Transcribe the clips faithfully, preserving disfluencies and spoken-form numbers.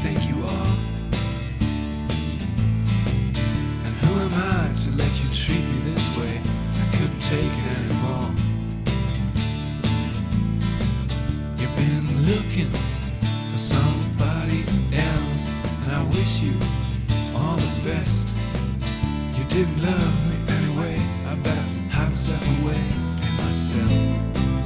think you are. And who am I to let you treat me this way? I couldn't take it anymore. You've been looking for somebody else, and I wish you all the best. You didn't love me anyway. I better hide myself away in myself.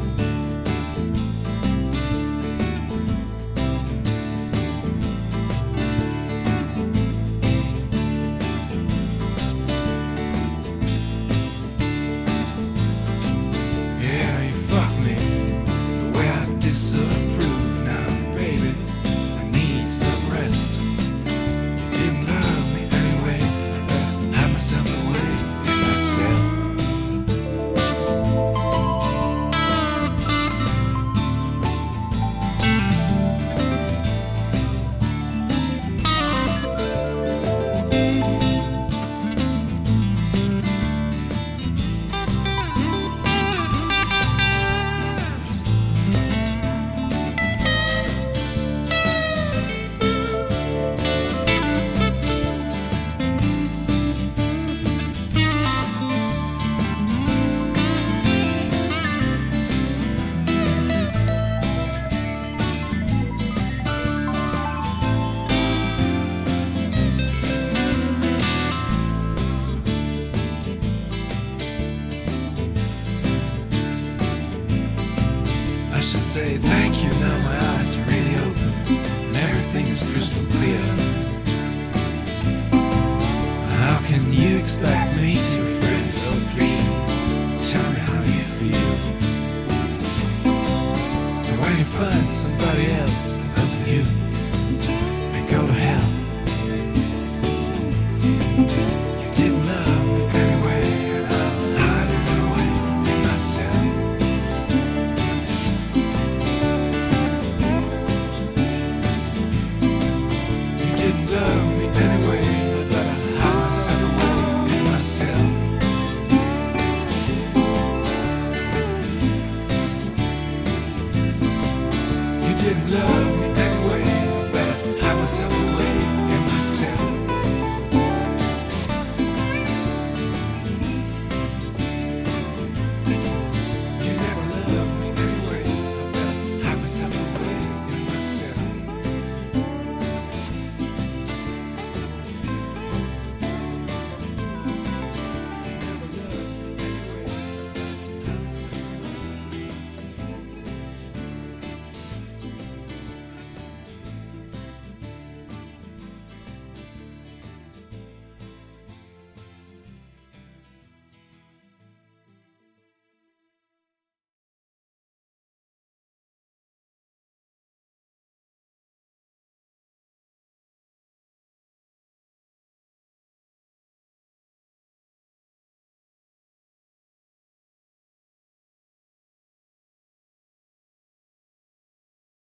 Disapprove now, baby. I need some rest. You didn't love me anyway. I better hide myself away in myself. I should say thank you, now my eyes are really open and everything is crystal clear. How can you expect me to be friends? Oh please, tell me how you feel. And when you find somebody else other than you, then go to hell. You didn't love me anyway, and I'm hiding away in myself. Love me anyway, I better hide myself away in myself. You didn't love me